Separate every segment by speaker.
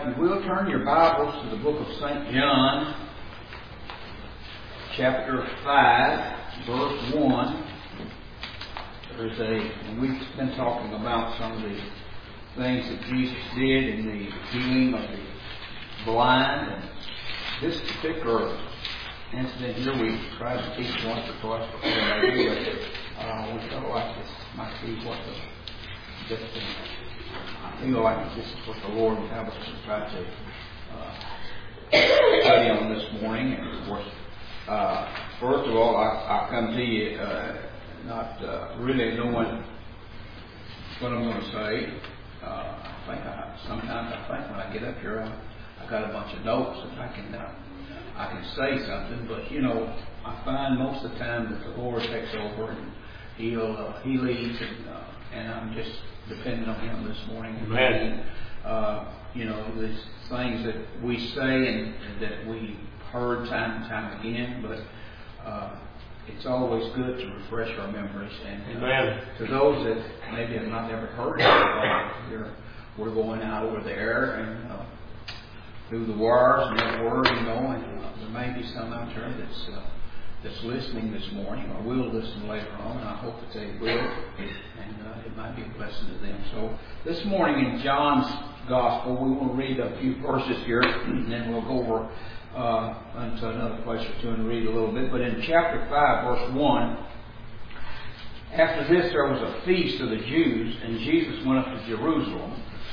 Speaker 1: if you will, turn your Bibles to the book of St. John, chapter 5, verse 1. We've been talking about some of the things that Jesus did in the healing of the blind. And this particular incident here, we tried to teach once or twice before maybe, but we felt like this might be what I feel like this is what the Lord would have us to try to study on this morning. And of course, first of all, I come to you not really knowing what I'm going to say. Sometimes I think when I get up here, I got a bunch of notes and I can say something. But I find most of the time that the Lord takes over and He leads, and I'm just depending on Him this morning.
Speaker 2: Amen.
Speaker 1: These things that we say and that we heard time and time again, but it's always good to refresh our memories. And to those that maybe have not ever heard it, we're going out over the air and through the wires and that word, and there may be some out there that's listening this morning or will listen later on. I hope that they will, and it might be a blessing to them. So this morning in John's Gospel, we will read a few verses here, and then we'll go over into another place or two and read a little bit. But in chapter 5, verse 1, after this there was a feast of the Jews, and Jesus went up to Jerusalem.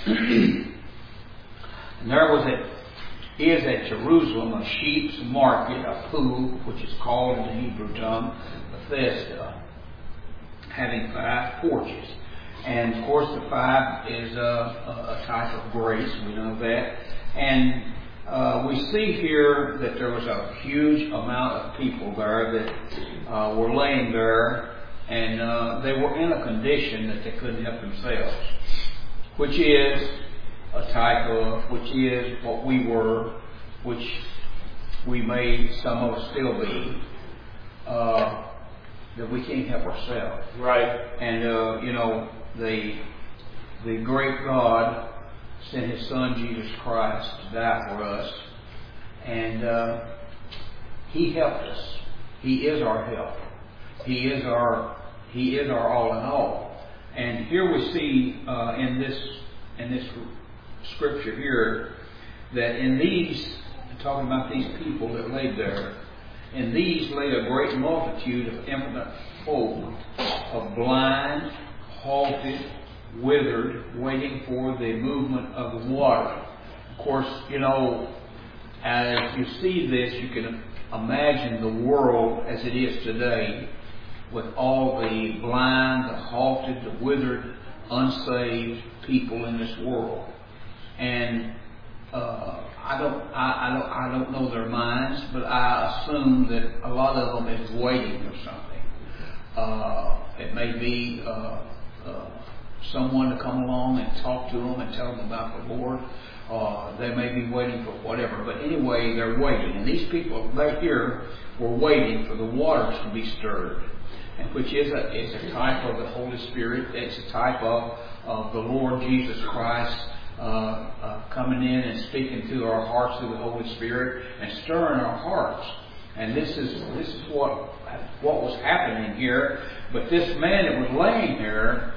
Speaker 1: And there is at Jerusalem a sheep's market, a pool, which is called in the Hebrew tongue Bethesda, having 5 porches. And of course the 5 is a type of grace, we know that. And we see here that there was a huge amount of people there that were laying there, and they were in a condition that they couldn't help themselves, which is a type of, which is what we were, which we may some of us still be, that we can't help ourselves.
Speaker 2: Right.
Speaker 1: And the great God sent His Son Jesus Christ to die for us, and He helped us. He is our help. He is our all in all. And here we see in this scripture here that in these, talking about these people that laid there, in these lay a great multitude of impotent folk, of blind, halted, withered, waiting for the movement of the water. Of course, as you see this, you can imagine the world as it is today, with all the blind, the halted, the withered, unsaved people in this world. And I don't know their minds, but I assume that a lot of them is waiting for something. It may be someone to come along and talk to them and tell them about the Lord. They may be waiting for whatever, but anyway, they're waiting. And these people right here were waiting for the waters to be stirred, and which is a type of the Holy Spirit. It's a type of the Lord Jesus Christ coming in and speaking to our hearts through the Holy Spirit and stirring our hearts. And this is what was happening here. But this man that was laying there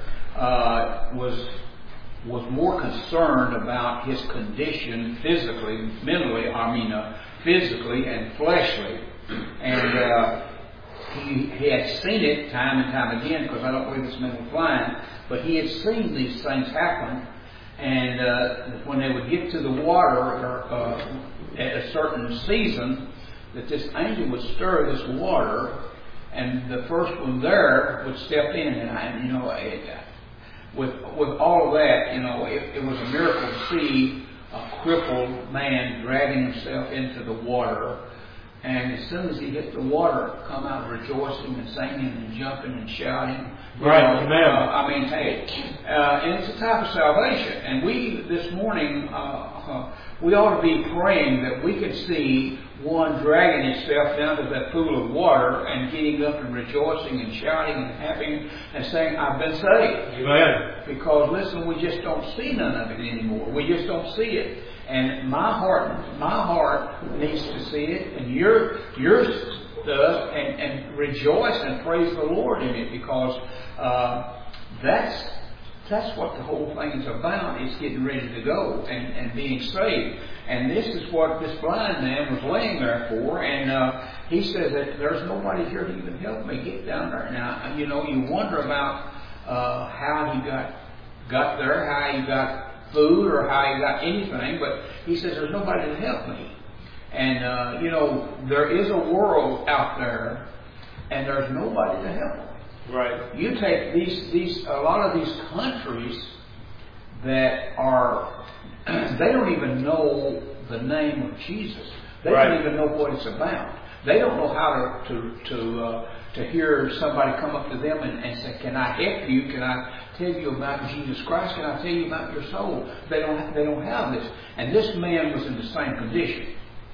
Speaker 1: was more concerned about his condition physically, physically and fleshly. And he had seen it time and time again, because I don't believe this man was blind, but he had seen these things happen. And when they would get to the water at a certain season, that this angel would stir this water, and the first one there would step in, and with all of that, it was a miracle to see a crippled man dragging himself into the water. And as soon as he hit the water, come out rejoicing and singing and jumping and shouting.
Speaker 2: Right, amen.
Speaker 1: And it's a type of salvation. And we, this morning, we ought to be praying that we could see one dragging himself down to that pool of water and getting up and rejoicing and shouting and happy and saying, I've been saved.
Speaker 2: Amen.
Speaker 1: Because, listen, we just don't see none of it anymore. We just don't see it. And my heart needs to see it, and yours does, and rejoice and praise the Lord in it, because that's what the whole thing is about, is getting ready to go and being saved. And this is what this blind man was laying there for. And he says that there's nobody here to even help me get down there. Now, you wonder about how he got there, how he got food, or how he got anything. But he says there's nobody to help me. And, there is a world out there, and there's nobody to help them.
Speaker 2: Right.
Speaker 1: You take a lot of these countries that are, they don't even know the name of Jesus. They don't even know what it's about. They don't know how to hear somebody come up to them and say, "Can I help you? Can I tell you about Jesus Christ? Can I tell you about your soul?" They don't have this. And this man was in the same condition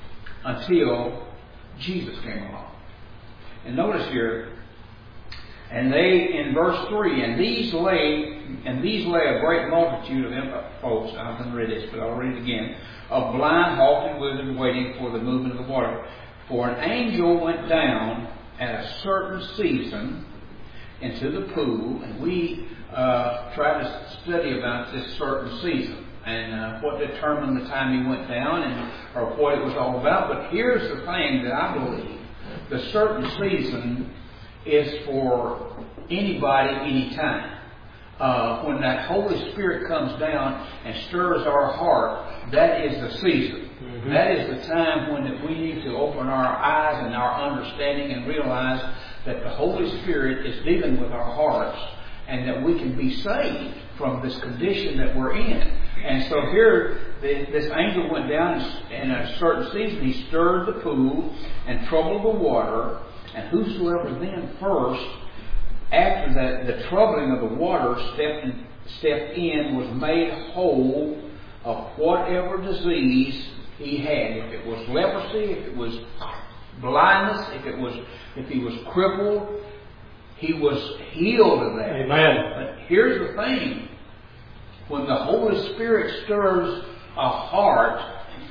Speaker 1: until Jesus came along. And notice here, and they, in verse 3, and these lay a great multitude of them, folks, I haven't read this, but I'll read it again, of blind, halting, withered, waiting for the movement of the water. For an angel went down at a certain season into the pool, and we tried to study about this certain season, and what determined the time he went down, or what it was all about. But here's the thing that I believe. The certain season is for anybody, anytime. When that Holy Spirit comes down and stirs our heart, that is the season. Mm-hmm. That is the time when we need to open our eyes and our understanding and realize that the Holy Spirit is dealing with our hearts, and that we can be saved from this condition that we're in. And so here, this angel went down in a certain season. He stirred the pool and troubled the water. And whosoever then first, after the troubling of the water, stepped in, was made whole of whatever disease he had. If it was leprosy, if it was blindness, if he was crippled, he was healed of that.
Speaker 2: Amen.
Speaker 1: But here's the thing. When the Holy Spirit stirs a heart,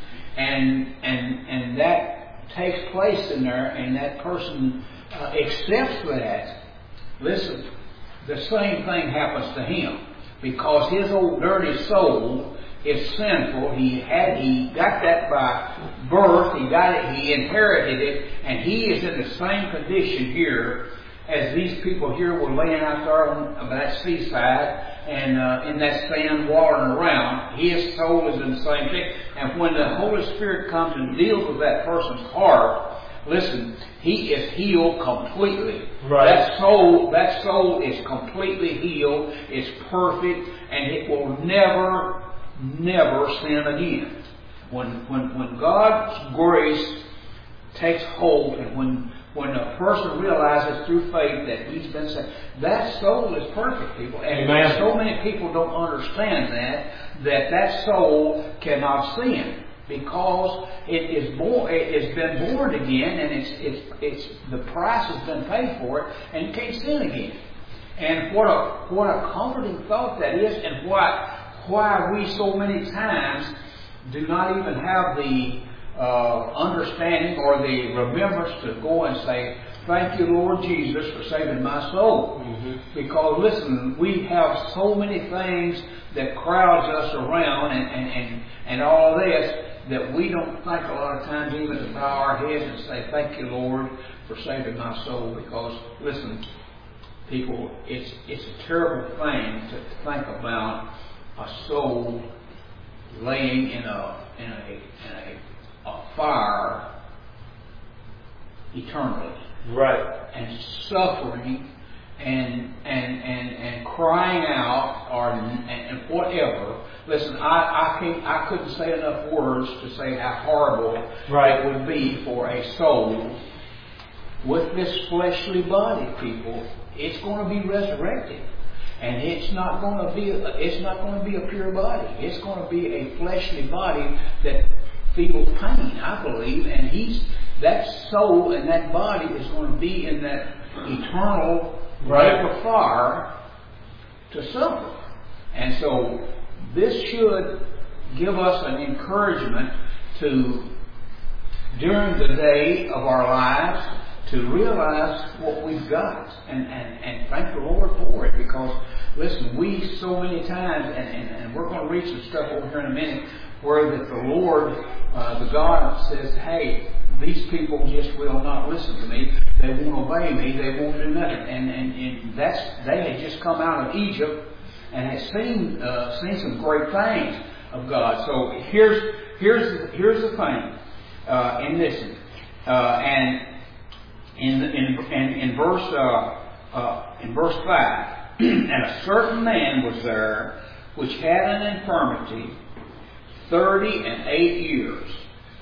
Speaker 1: and that takes place in there, and that person accepts that, listen, the same thing happens to him. Because his old dirty soul is sinful. He got that by birth. He got it. He inherited it, and he is in the same condition here as these people here were laying out there on that seaside and in that sand watering around. His soul is in the same thing. And when the Holy Spirit comes and deals with that person's heart, listen, he is healed completely.
Speaker 2: Right.
Speaker 1: That soul is completely healed. It's perfect, and it will never sin again. When God's grace takes hold, and when a person realizes through faith that he's been saved, that soul is perfect, people. And
Speaker 2: Amen.
Speaker 1: So many people don't understand that soul cannot sin, because it's been born again, and it's the price has been paid for it, and you can't sin again. And what a comforting thought that is, and why we so many times do not even have the understanding or the remembrance to go and say, "Thank you, Lord Jesus, for saving my soul." Mm-hmm. Because listen, we have so many things that crowds us around and all this, that we don't think a lot of times even to bow our heads and say, "Thank you, Lord, for saving my soul." Because listen, people, it's a terrible thing to think about a soul laying in a fire eternally,
Speaker 2: right,
Speaker 1: and suffering and crying out and whatever. Listen, I couldn't say enough words to say how horrible it would be for a soul with this fleshly body, people. It's going to be resurrected. And it's not going to be a pure body. It's going to be a fleshly body that feels pain, I believe. And that soul and that body is going to be in that eternal lake of fire to suffer. And so this should give us an encouragement to, during the day of our lives, to realize what we've got and thank the Lord for it. Because, listen, we so many times, and we're going to read some stuff over here in a minute, where that the Lord, the God says, hey, these people just will not listen to me. They won't obey me. They won't do nothing. And they had just come out of Egypt and had seen some great things of God. So here's the thing. And listen, and in verse 5, and a certain man was there which had an infirmity 38 years.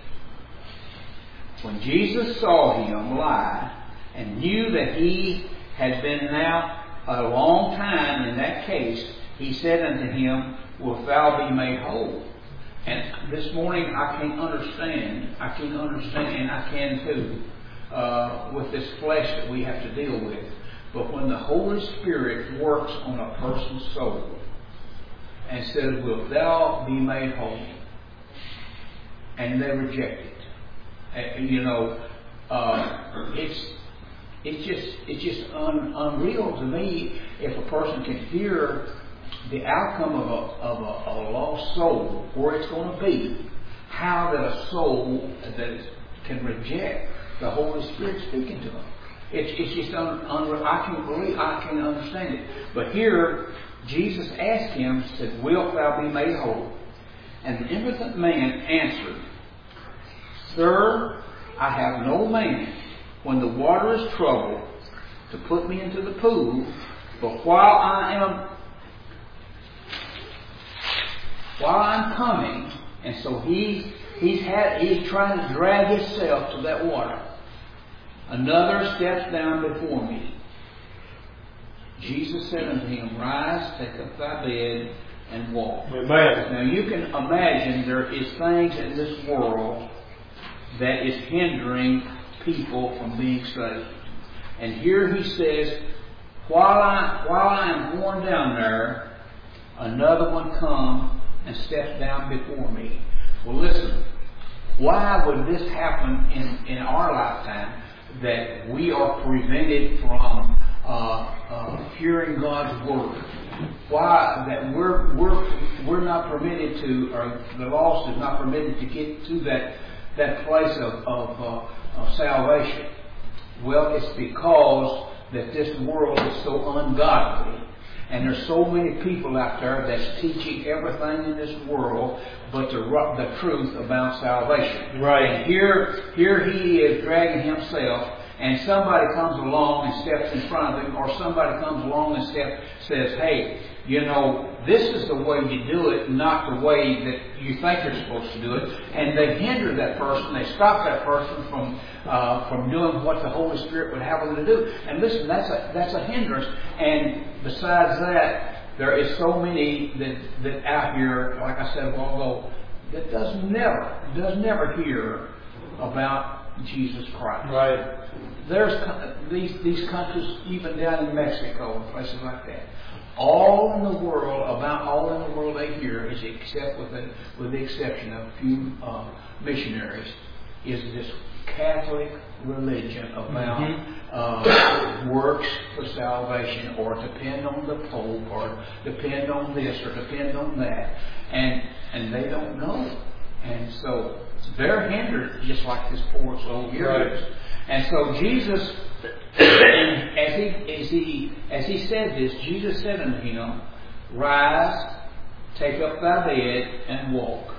Speaker 1: When Jesus saw him lie and knew that he had been now a long time in that case, he said unto him, wilt thou be made whole? And this morning I can understand, and I can too, with this flesh that we have to deal with. But when the Holy Spirit works on a person's soul and says, wilt thou be made whole? And they reject it. It's just unreal to me if a person can hear the outcome of a lost soul, where it's going to be, how that a soul that can reject the Holy Spirit speaking to them. It's just unreal. I can't understand it. But here, Jesus asked him, said, wilt thou be made whole? And the impotent man answered, Sir, I have no man, when the water is troubled, to put me into the pool, but while I'm coming, and so he's trying to drag himself to that water. Another steps down before me. Jesus said unto him, Rise, take up thy bed, and walk.
Speaker 2: Amen.
Speaker 1: Now you can imagine there is things in this world that is hindering people from being saved. And here he says, while I am going down there, another one comes and steps down before me. Well, listen, why would this happen in our lifetime, that we are prevented from hearing God's word? Why that we're not permitted to, or the lost is not permitted to get to that place of salvation? Well, it's because that this world is so ungodly. And there's so many people out there that's teaching everything in this world but the truth about salvation.
Speaker 2: Right.
Speaker 1: And here he is dragging himself, and somebody comes along and steps in front of him, or somebody comes along and says, hey, this is the way you do it, not the way that you think you're supposed to do it. And they hinder that person, they stop that person from doing what the Holy Spirit would have them to do. And listen, that's a hindrance. And besides that, there is so many that out here, like I said a while ago, that does never hear about Jesus Christ.
Speaker 2: Right.
Speaker 1: There's these countries, even down in Mexico and places like that. All in the world they hear is, except with the exception of a few missionaries, is this Catholic religion about works for salvation, or depend on the Pope, or depend on this, or depend on that, and they don't know, and so they're hindered, just like this poor soul here is. And so Jesus, as he said this, Jesus said unto him, Rise, take up thy bed, and walk.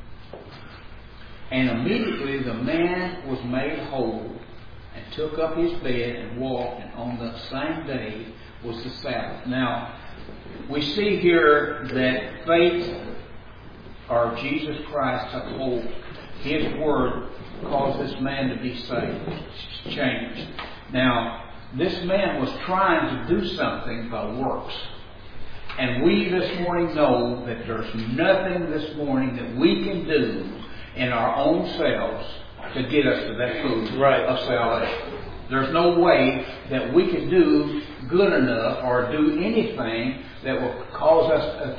Speaker 1: And immediately the man was made whole, and took up his bed and walked, and on the same day was the Sabbath. Now, we see here that faith, or Jesus Christ, took hold. His word caused this man to be saved, changed. Now, this man was trying to do something by works. And we this morning know that there's nothing this morning that we can do in our own selves to get us to that food of salvation. There's no way that we can do good enough or do anything that will cause us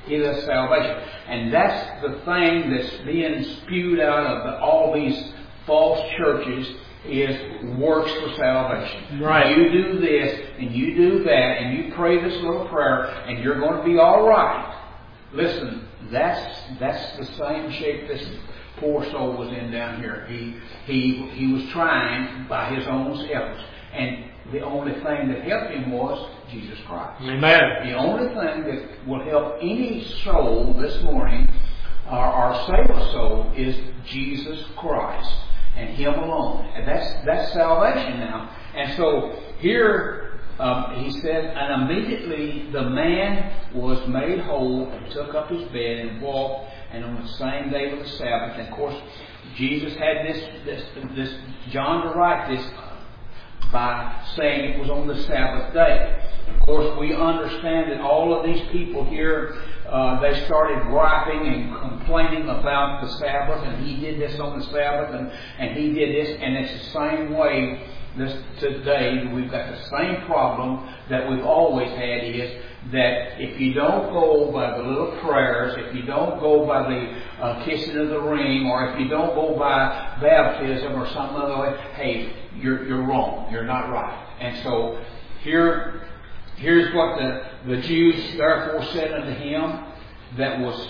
Speaker 1: is salvation. And that's the thing that's being spewed out of all these false churches, is works for salvation.
Speaker 2: Right.
Speaker 1: You do this and you do that and you pray this little prayer and you're going to be all right. Listen, that's the same shape this poor soul was in down here. He was trying by his own efforts, and the only thing that helped him was Jesus Christ.
Speaker 2: Amen.
Speaker 1: The only thing that will help any soul this morning, or save a soul, is Jesus Christ and Him alone. And that's salvation now. And so here he said, and immediately the man was made whole and took up his bed and walked. And on the same day of the Sabbath, and of course, Jesus had this John to write this by saying it was on the Sabbath day. Of course, we understand that all of these people here, they started griping and complaining about the Sabbath, and he did this on the Sabbath, and he did this, and it's the same way today. We've got the same problem that we've always had, is that if you don't go by the little prayers, if you don't go by the kissing of the ring, or if you don't go by baptism or some other way, hey, you're wrong. You're not right. And so here's what the Jews therefore said unto him that was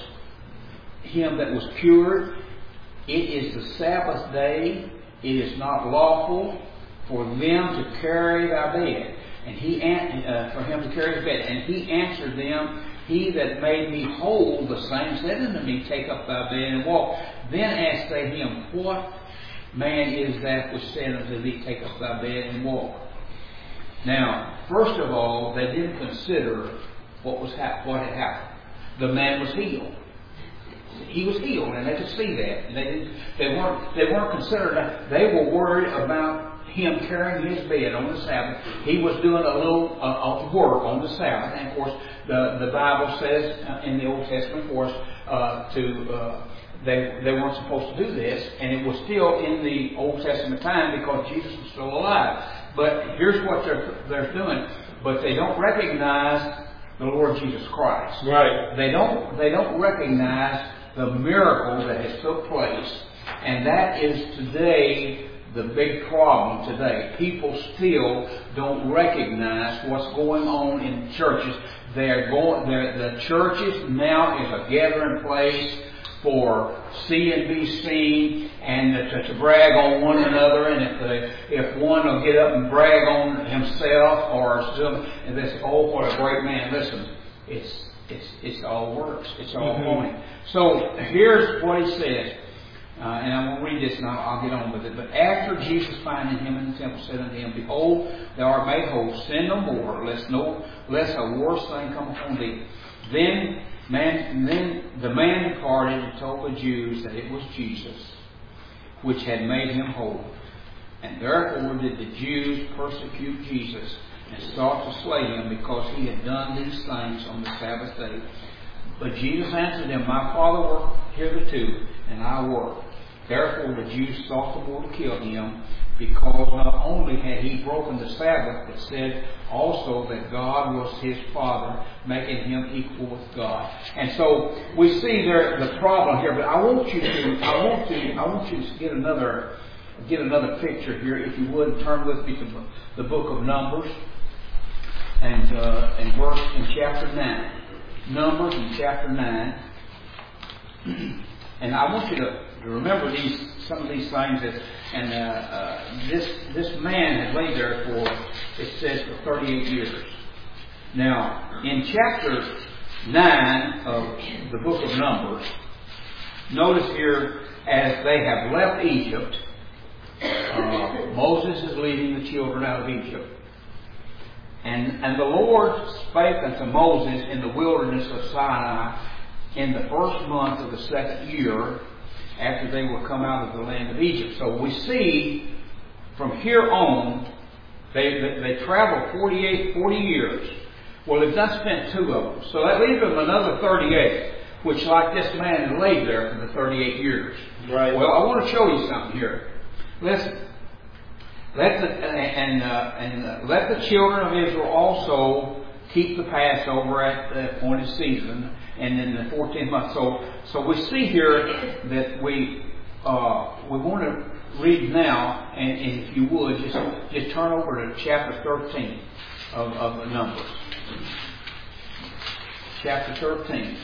Speaker 1: cured. It is the Sabbath day. It is not lawful for them to carry thy bed. And for him to carry his bed. And he answered them, He that made me whole, the same said unto me, Take up thy bed and walk. Then asked they him, What man is that which said unto thee, Take up thy bed and walk? Now, first of all, they didn't consider what had happened. The man was healed. He was healed, and they could see that. And they weren't considering that. They were worried about him carrying his bed on the Sabbath. He was doing a little work on the Sabbath, and of course the Bible says in the Old Testament for us they weren't supposed to do this, and it was still in the Old Testament time because Jesus was still alive. But here's what they're doing. But they don't recognize the Lord Jesus Christ.
Speaker 2: Right.
Speaker 1: They don't recognize the miracle that has took place, and that is today the big problem today. People still don't recognize what's going on in churches. The churches now is a gathering place for see and be seen, and to brag on one another. And if one will get up and brag on himself or something, and they say, "Oh, what a great man!" Listen, it's all works. It's all going. So here's what he says. And I'm going to read this and I'll get on with it. But after Jesus finding him in the temple said unto him, Behold, thou art made whole, sin no more, lest a worse thing come upon thee. Then the man departed and told the Jews that it was Jesus which had made him whole. And therefore did the Jews persecute Jesus and sought to slay him, because he had done these things on the Sabbath day. But Jesus answered them, My Father worked hitherto, and I work. Therefore the Jews sought the more to kill him, because not only had he broken the Sabbath, but said also that God was his Father, making him equal with God. And so we see there the problem here. But I want you to get another picture here, if you would. Turn with me to the book of Numbers, and in chapter 9. Numbers in chapter 9. And I want you to remember some of these things. This man had laid there for 38 years. Now, in chapter 9 of the book of Numbers, notice here, as they have left Egypt, Moses is leading the children out of Egypt. And the Lord spake unto Moses in the wilderness of Sinai in the first month of the second year after they were come out of the land of Egypt. So we see from here on, they traveled 40 years. Well, they've just spent 2 of them. So that leaves them another 38, which, like this man, had laid there for the 38 years.
Speaker 2: Right.
Speaker 1: Well, I want to show you something here. Listen. Let the children of Israel also keep the Passover at the appointed season, and in the 14th month. So we see here that we want to read now, and if you would just turn over to chapter 13 of the Numbers. Chapter 13.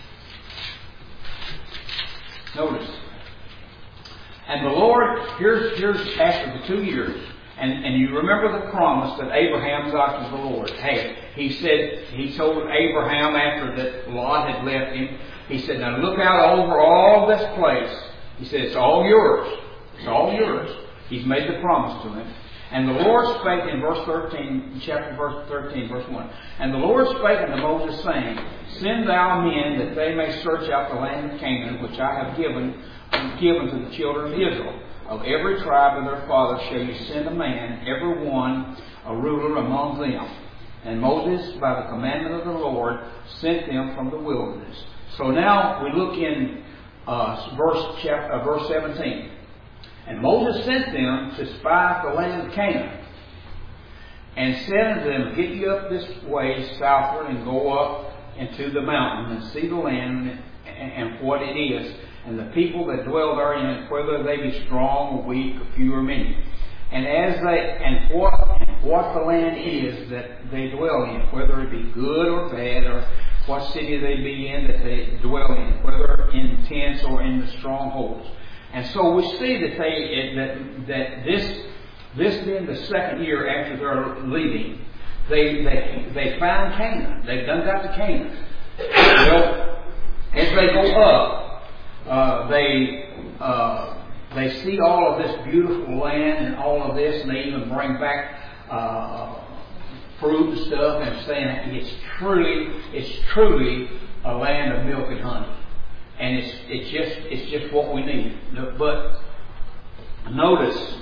Speaker 1: Notice. And the Lord, here's after the 2 years. And you remember the promise that Abraham got to the Lord. Hey, he told Abraham after that Lot had left him, he said, now look out over all this place. He said, it's all yours. It's all yours. He's made the promise to him. And the Lord spake in chapter 13, verse 1. And the Lord spake unto Moses, saying, send thou men that they may search out the land of Canaan, which I have given to the children of Israel. Of every tribe of their fathers shall you send a man, every one a ruler among them. And Moses, by the commandment of the Lord, sent them from the wilderness. So now we look in verse 17. And Moses sent them to spy out the land of Canaan, and said unto them, get you up this way southward, and go up into the mountain, and see the land, and what it is, and the people that dwell therein, whether they be strong or weak, or few or many. And what the land is that they dwell in, whether it be good or bad, or what city they be in that they dwell in, whether in tents or in the strongholds. And so we see that this being the second year after their leaving, they found Canaan. They've done got to Canaan. Well, as they go up, they see all of this beautiful land and all of this, and they even bring back fruit and stuff, and saying it's truly a land of milk and honey. And it's just what we need. But notice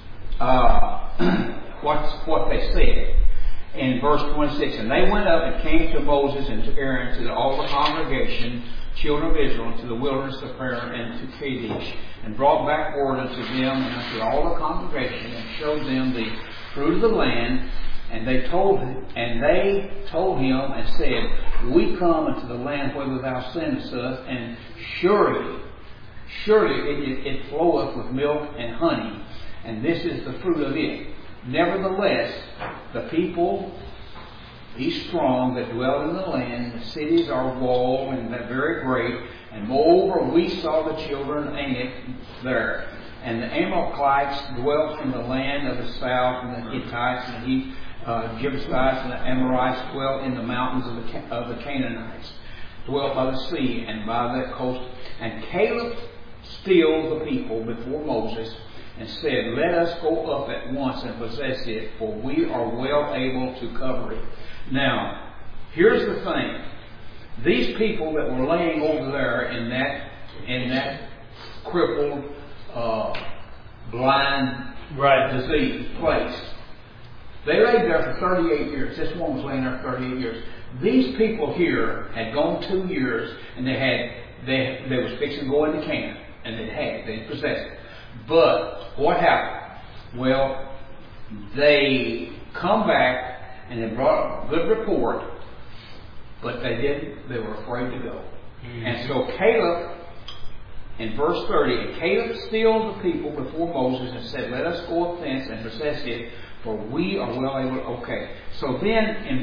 Speaker 1: what they said in verse 26. And they went up and came to Moses and to Aaron, to all the congregation, children of Israel, to the wilderness of Paran and to Kadesh, and brought back word unto them and unto all the congregation, and showed them the fruit of the land. And they told him and said, we come into the land whither thou sendest us, and surely it floweth with milk and honey, and this is the fruit of it. Nevertheless, the people be strong that dwell in the land, the cities are walled and very great, and moreover we saw the children of Anak there. And the Amalekites dwelt in the land of the south, and the Hittites and the Jebusites and the Amorites dwelt in the mountains of the Canaanites, dwelt by the sea and by the coast. And Caleb stilled the people before Moses, and said, let us go up at once and possess it, for we are well able to cover it. Now, here's the thing. These people that were laying over there in that crippled, blind, diseased place, they laid there for 38 years. This one was laying there for 38 years. These people here had gone 2 years, and they was fixing to go into Canaan, and they possessed it. But what happened? Well, they come back and they brought a good report, but they didn't. They were afraid to go. Mm-hmm. And so Caleb, in verse 30, and Caleb stilled the people before Moses and said, let us go up thence and possess it, for we are well able. Okay. So then in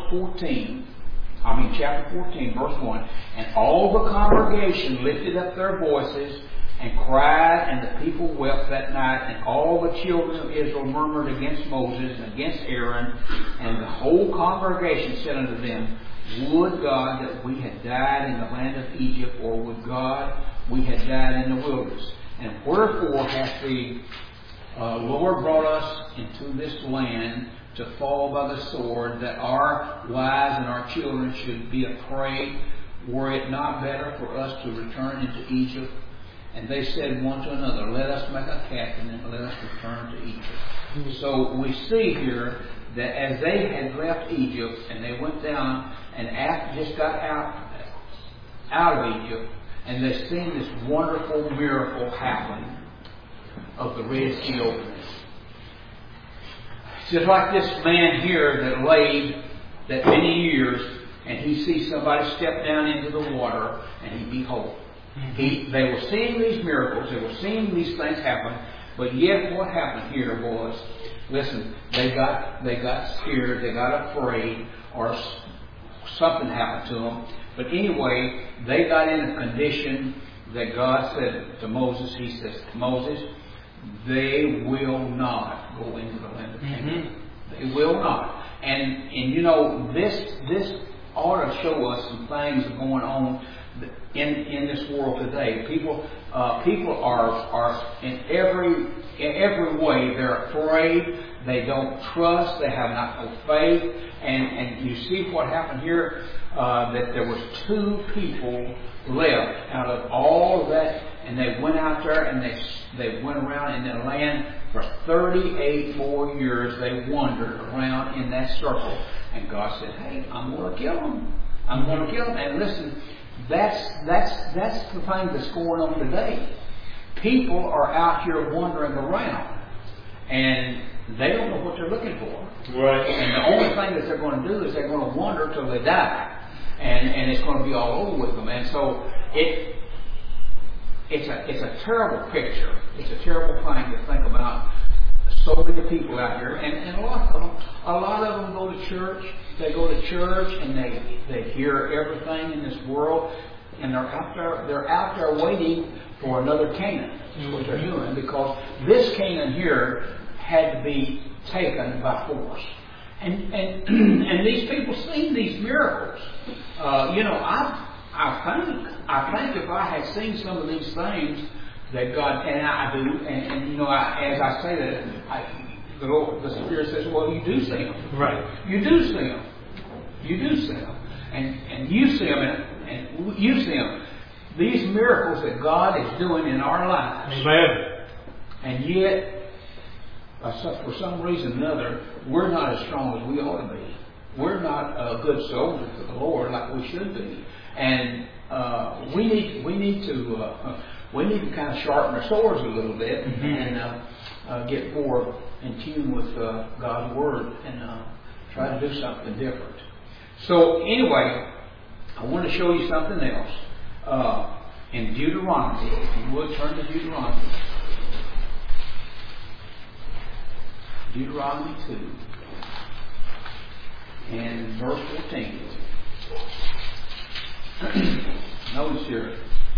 Speaker 1: chapter 14, verse 1, and all the congregation lifted up their voices and cried, and the people wept that night, and all the children of Israel murmured against Moses and against Aaron, and the whole congregation said unto them, would God that we had died in the land of Egypt, or would God we had died in the wilderness? And wherefore hath the Lord brought us into this land to fall by the sword, that our wives and our children should be a prey? Were it not better for us to return into Egypt? And they said one to another, let us make a captain and let us return to Egypt. So we see here that as they had left Egypt and they went down and just got out of Egypt, and they seen this wonderful miracle happen of the Red Sea opening. Just like this man here that laid that many years, and he sees somebody step down into the water, and he'd be whole. They were seeing these miracles, they were seeing these things happen, but yet what happened here was, listen, they got scared, they got afraid, or something happened to them. But anyway, they got in a condition that God said to Moses, He says, Moses, they will not go into the land of Canaan. They will not. And you know, this ought to show us some things going on in this world today. People are in every way they're afraid. They don't trust. They have not no faith. And you see what happened here. That there was 2 people left out of all of that, and they went out there and they went around in the land for 38 more years. They wandered around in that circle, and God said, "Hey, I'm going to kill them. I'm going to kill them." And listen, that's the thing that's going on today. People are out here wandering around, and they don't know what they're looking for. Right. And the only thing that they're going to do is they're going to wander till they die. And it's going to be all over with them. And so it's a terrible picture. It's a terrible thing to think about. So many people out here, and a lot of them go to church. They go to church and they hear everything in this world, and they're out there waiting for another Canaan. That's what they're doing, because this Canaan here had to be taken by force. And these people seen these miracles. I think if I had seen some of these things that God, and I do, and you know, as I say that, the Spirit says, "Well, you do see them, right? You do see them, you do see them, and you see them, and you see them. These miracles that God is doing in our lives, Amen. And yet." For some reason or another, we're not as strong as we ought to be. We're not a good soldier for the Lord like we should be, and we need to kind of sharpen our swords a little bit and get more in tune with God's Word and try to do something different. So anyway, I want to show you something else in Deuteronomy. If you would turn to Deuteronomy. Deuteronomy 2 and verse 14. Notice here,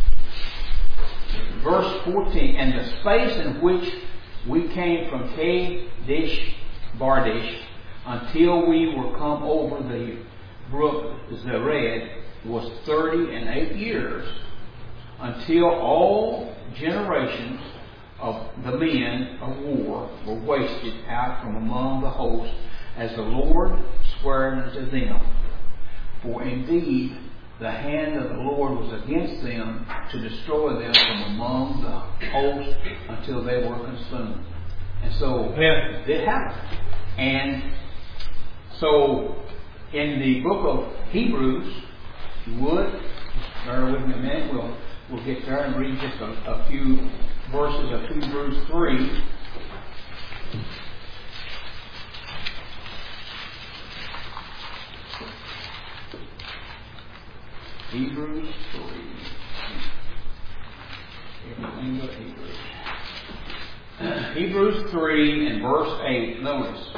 Speaker 1: verse 14, "And the space in which we came from Kadesh Bardish until we were come over the brook Zered was 38 years, until all generations of the men of war were wasted out from among the host, as the Lord sware unto them. For indeed the hand of the Lord was against them to destroy them from among the host until they were consumed." And so it happened. And so in the book of Hebrews, if you would, bear with me a minute, we'll get there and read just a few verses of Hebrews 3. Hebrews 3. Everything but Hebrews. Hebrews 3 and verse 8. Notice.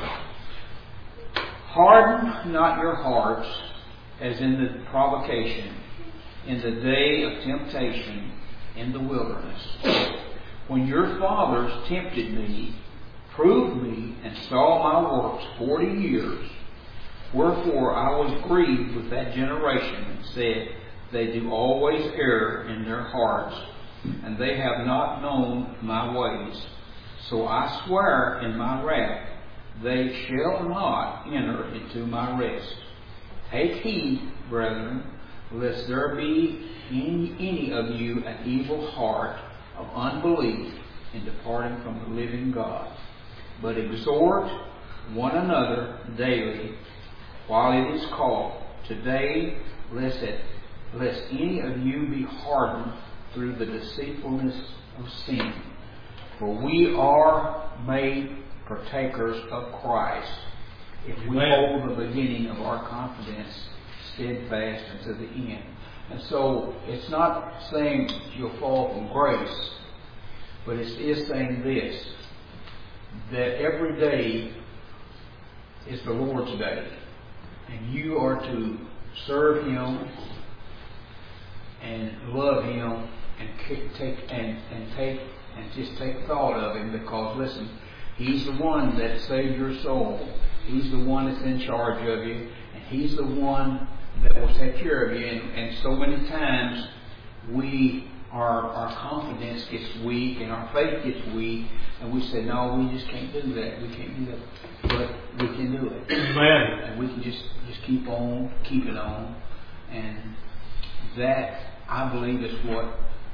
Speaker 1: "Harden not your hearts as in the provocation, in the day of temptation in the wilderness, when your fathers tempted me, proved me, and saw my works 40 years. Wherefore I was grieved with that generation, and said, They do always err in their hearts, and they have not known my ways. So I swear in my wrath, they shall not enter into my rest. Take heed, brethren, lest there be in any of you an evil heart of unbelief in departing from the living God. But exhort one another daily, while it is called today, lest any of you be hardened through the deceitfulness of sin. For we are made partakers of Christ, if we hold the beginning of our confidence steadfast unto the end. And so it's not saying you'll fall from grace, but it is saying this, that every day is the Lord's day, and you are to serve Him and love Him and just take thought of Him, because listen, He's the one that saved your soul. He's the one that's in charge of you, and He's the one that will take care of you. And so many times our confidence gets weak and our faith gets weak, and we say, no, we just can't do that. We can't do that. But we can do it.
Speaker 2: Amen.
Speaker 1: And we can just keep it on. And that, I believe, is what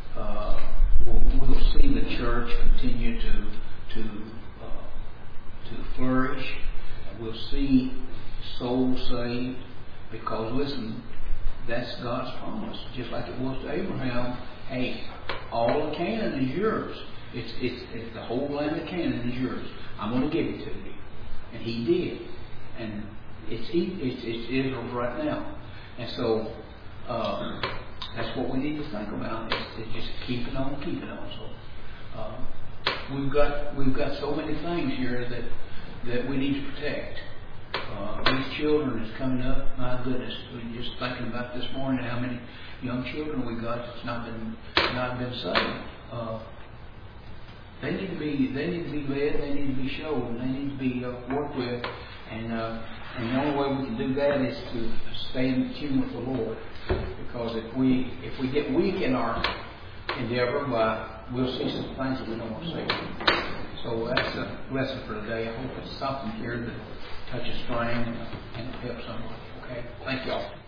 Speaker 1: we'll see the church continue to flourish. We'll see souls saved, because listen, that's God's promise. Just like it was to Abraham, hey, all of Canaan is yours. It's the whole land of Canaan is yours. I'm going to give it to you. And He did. And it's Israel's right now. And so that's what we need to think about, is just keeping on. So we've got so many things here that we need to protect. These children is coming up. My goodness, we just thinking about this morning how many young children we got that's not been saved. They need to be led. They need to be shown. They need to be worked with. And the only way we can do that is to stay in tune with the Lord. Because if we get weak in our endeavor, we'll see some things that we don't want to see. So that's a lesson for today. I hope it's something here that touches string and helps someone. Okay? Thank you all.